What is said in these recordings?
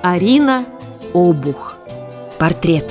Арина Обух. Портрет.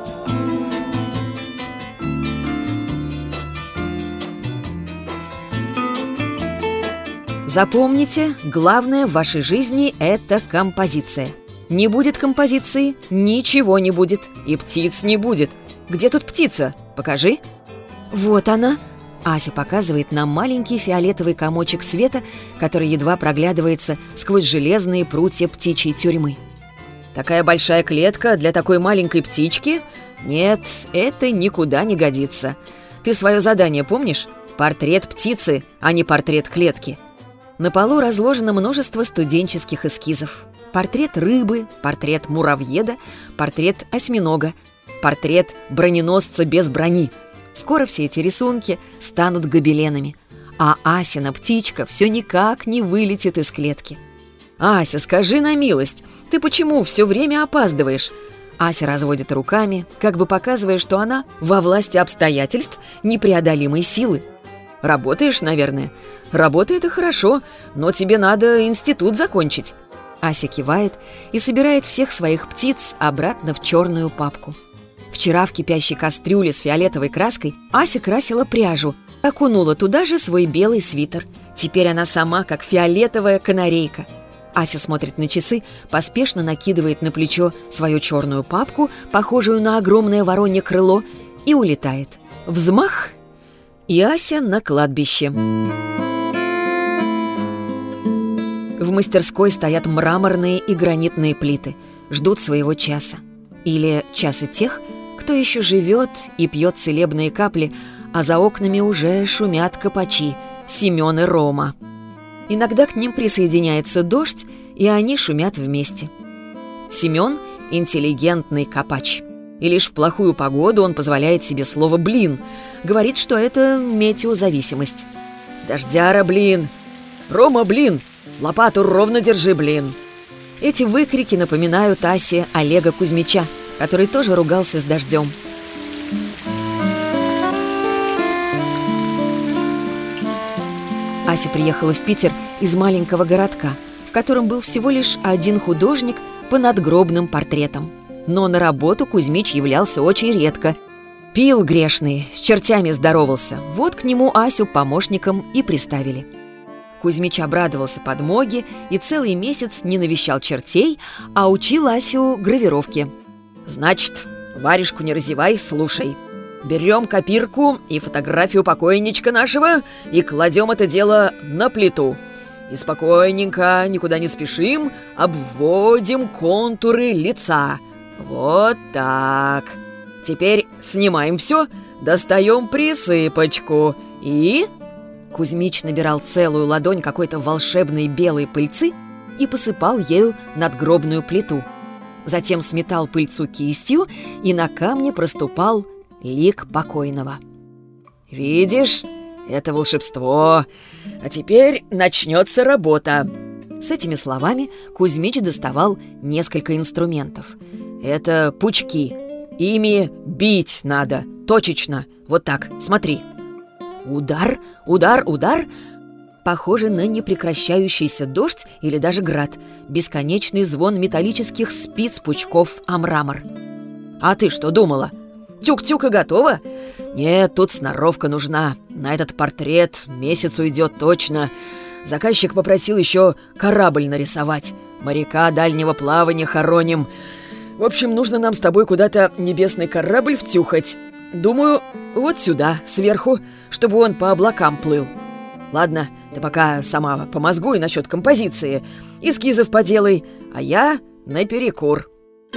Запомните, главное в вашей жизни – это композиция. Не будет композиции – ничего не будет, и птиц не будет. Где тут птица? Покажи. Вот она. Ася показывает на маленький фиолетовый комочек света, который едва проглядывается сквозь железные прутья птичьей тюрьмы. Такая большая клетка для такой маленькой птички? Нет, это никуда не годится. Ты свое задание помнишь? Портрет птицы, а не портрет клетки. На полу разложено множество студенческих эскизов. Портрет рыбы, портрет муравьеда, портрет осьминога, портрет броненосца без брони. Скоро все эти рисунки станут гобеленами, а Асина птичка все никак не вылетит из клетки. «Ася, скажи на милость, ты почему все время опаздываешь?» Ася разводит руками, как бы показывая, что она во власти обстоятельств непреодолимой силы. «Работаешь, наверное?» «Работа — это хорошо, но тебе надо институт закончить». Ася кивает и собирает всех своих птиц обратно в черную папку. Вчера в кипящей кастрюле с фиолетовой краской Ася красила пряжу, окунула туда же свой белый свитер. Теперь она сама как фиолетовая канарейка. Ася смотрит на часы, поспешно накидывает на плечо свою черную папку, похожую на огромное воронье крыло, и улетает. Взмах! И Ася на кладбище. В мастерской стоят мраморные и гранитные плиты, ждут своего часа. Или часа тех, кто еще живет и пьет целебные капли, а за окнами уже шумят копачи Семен и Рома. Иногда к ним присоединяется дождь, и они шумят вместе. Семен – интеллигентный копач. И лишь в плохую погоду он позволяет себе слово «блин». Говорит, что это метеозависимость. «Дождяра, блин! Рома, блин! Лопату ровно держи, блин!» Эти выкрики напоминают Асе Олега Кузьмича, который тоже ругался с дождем. Ася приехала в Питер из маленького городка, в котором был всего лишь один художник по надгробным портретам. Но на работу Кузьмич являлся очень редко. Пил грешный, с чертями здоровался. Вот к нему Асю помощником и приставили. Кузьмич обрадовался подмоге и целый месяц не навещал чертей, а учил Асю гравировке. «Значит, варежку не разевай, слушай. Берем копирку и фотографию покойничка нашего и кладем это дело на плиту. И спокойненько, никуда не спешим, обводим контуры лица. Вот так. Теперь снимаем все, достаем присыпочку и...» Кузьмич набирал целую ладонь какой-то волшебной белой пыльцы и посыпал ею надгробную плиту. Затем сметал пыльцу кистью, и на камне проступал лик покойного. «Видишь, это волшебство. А теперь начнется работа». С этими словами Кузьмич доставал несколько инструментов. Это пучки. Ими бить надо, точечно. Вот так, смотри. Удар, удар, удар. Похоже на непрекращающийся дождь или даже град. Бесконечный звон металлических спиц пучков о мрамор. «А ты что думала? Тюк-тюк и готово?» «Нет, тут сноровка нужна. На этот портрет месяц уйдет точно. Заказчик попросил еще корабль нарисовать. Моряка дальнего плавания хороним. В общем, нужно нам с тобой куда-то небесный корабль втюхать. Думаю, вот сюда, сверху, чтобы он по облакам плыл. Ладно, ты пока сама помозгуй насчет композиции. Эскизов поделай, а я наперекур».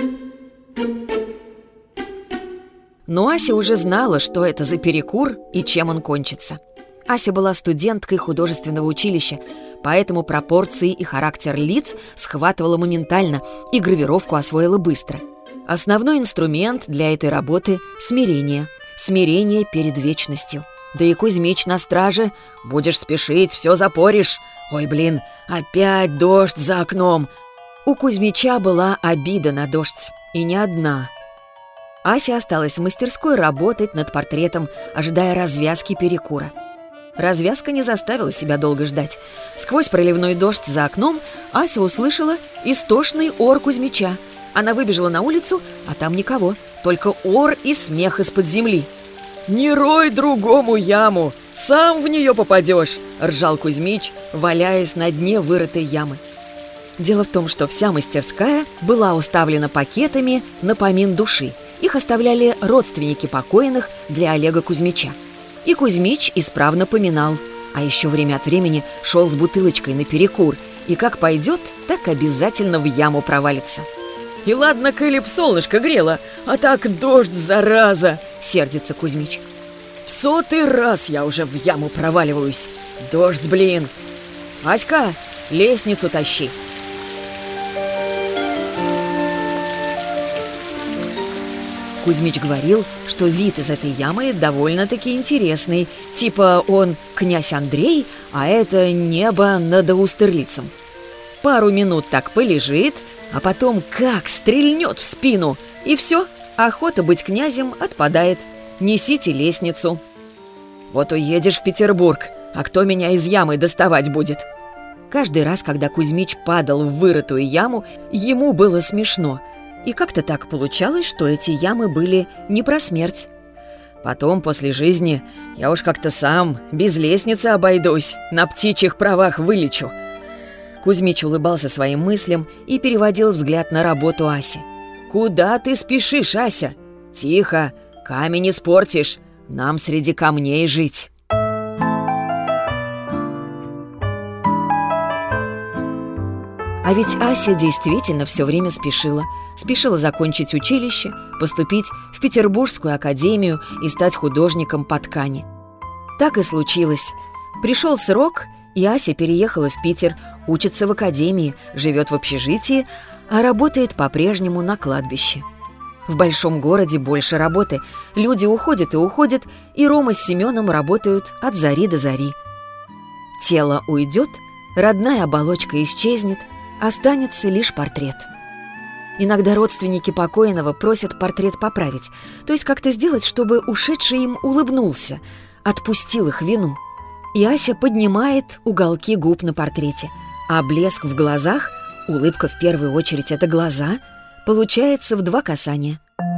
Но Ася уже знала, что это за перекур и чем он кончится. Ася была студенткой художественного училища, поэтому пропорции и характер лиц схватывала моментально и гравировку освоила быстро. Основной инструмент для этой работы — смирение. Смирение перед вечностью. Да и Кузьмич на страже. Будешь спешить, все запоришь. Ой, блин, опять дождь за окном. У Кузьмича была обида на дождь, и не одна. Ася осталась в мастерской работать над портретом, ожидая развязки перекура. Развязка не заставила себя долго ждать. Сквозь проливной дождь за окном Ася услышала истошный ор Кузьмича. Она выбежала на улицу, а там никого, только ор и смех из-под земли. «Не рой другому яму, сам в нее попадешь!» — ржал Кузьмич, валяясь на дне вырытой ямы. Дело в том, что вся мастерская была уставлена пакетами на помин души. Их оставляли родственники покойных для Олега Кузьмича. И Кузьмич исправно поминал, а еще время от времени шел с бутылочкой наперекур, и как пойдет, так обязательно в яму провалится. «И ладно, коли б солнышко грело, а так дождь, зараза!» — сердится Кузьмич. «В 100-й раз я уже в яму проваливаюсь. Дождь, блин! Аська, лестницу тащи!» Кузьмич говорил, что вид из этой ямы довольно-таки интересный. Типа он князь Андрей, а это небо над Аустерлицем. Пару минут так полежит, а потом как стрельнет в спину. И все, охота быть князем отпадает. Несите лестницу. Вот уедешь в Петербург, а кто меня из ямы доставать будет? Каждый раз, когда Кузьмич падал в вырытую яму, ему было смешно. И как-то так получалось, что эти ямы были не про смерть. Потом, после жизни, я уж как-то сам без лестницы обойдусь, на птичьих правах вылечу. Кузьмич улыбался своим мыслям и переводил взгляд на работу Аси. «Куда ты спешишь, Ася? Тихо, камень испортишь, нам среди камней жить». А ведь Ася действительно все время спешила. Спешила закончить училище, поступить в Петербургскую академию и стать художником по ткани. Так и случилось. Пришел срок, и Ася переехала в Питер, учится в академии, живет в общежитии, а работает по-прежнему на кладбище. В большом городе больше работы. Люди уходят и уходят, и Рома с Семеном работают от зари до зари. Тело уйдет, родная оболочка исчезнет, останется лишь портрет. Иногда родственники покойного просят портрет поправить, то есть как-то сделать, чтобы ушедший им улыбнулся, отпустил их вину. И Ася поднимает уголки губ на портрете, а блеск в глазах, улыбка в первую очередь — это глаза, получается в 2 касания.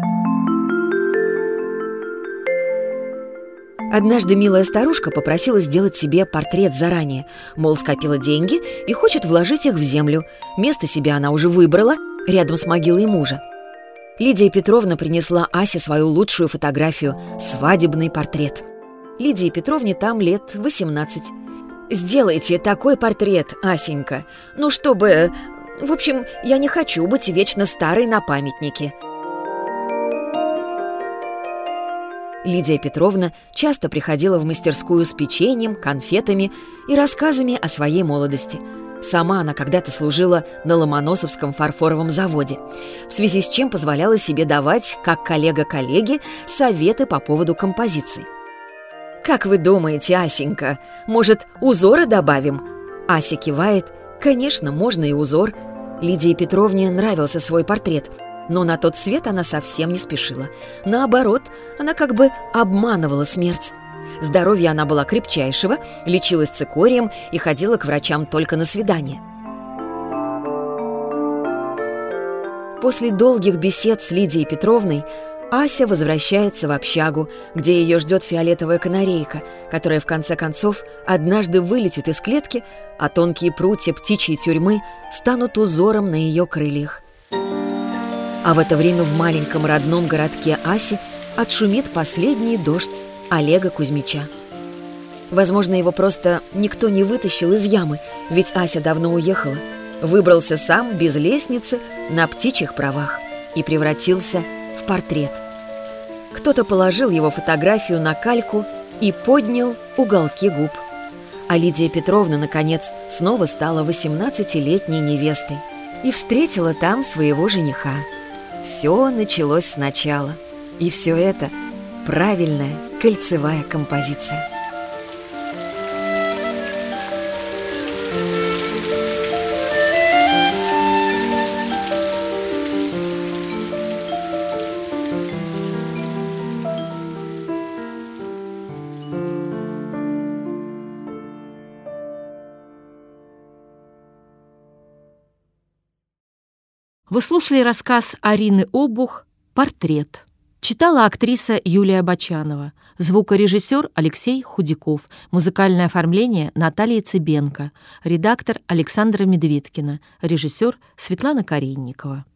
Однажды милая старушка попросила сделать себе портрет заранее, мол, скопила деньги и хочет вложить их в землю. Место себе она уже выбрала, рядом с могилой мужа. Лидия Петровна принесла Асе свою лучшую фотографию — свадебный портрет. Лидии Петровне там лет 18. «Сделайте такой портрет, Асенька. Ну, чтобы... В общем, я не хочу быть вечно старой на памятнике». Лидия Петровна часто приходила в мастерскую с печеньем, конфетами и рассказами о своей молодости. Сама она когда-то служила на Ломоносовском фарфоровом заводе, в связи с чем позволяла себе давать, как коллега коллеге, советы по поводу композиций. «Как вы думаете, Асенька, может, узоры добавим?» Ася кивает. «Конечно, можно и узор». Лидии Петровне нравился свой портрет, но на тот свет она совсем не спешила. Наоборот, она как бы обманывала смерть. Здоровье она была крепчайшего, лечилась цикорием и ходила к врачам только на свидания. После долгих бесед с Лидией Петровной Ася возвращается в общагу, где ее ждет фиолетовая канарейка, которая в конце концов однажды вылетит из клетки, а тонкие прутья птичьей тюрьмы станут узором на ее крыльях. А в это время в маленьком родном городке Аси отшумит последний дождь Олега Кузьмича. Возможно, его просто никто не вытащил из ямы, ведь Ася давно уехала. Выбрался сам, без лестницы, на птичьих правах и превратился в портрет. Кто-то положил его фотографию на кальку и поднял уголки губ. А Лидия Петровна, наконец, снова стала 18-летней невестой и встретила там своего жениха. Все началось сначала. И все это правильная кольцевая композиция. Вы слушали рассказ Арины Обух «Портрет». Читала актриса Юлия Бочанова, звукорежиссер Алексей Худяков, музыкальное оформление Наталья Цыбенко, редактор Александра Медведкина, режиссер Светлана Каринникова.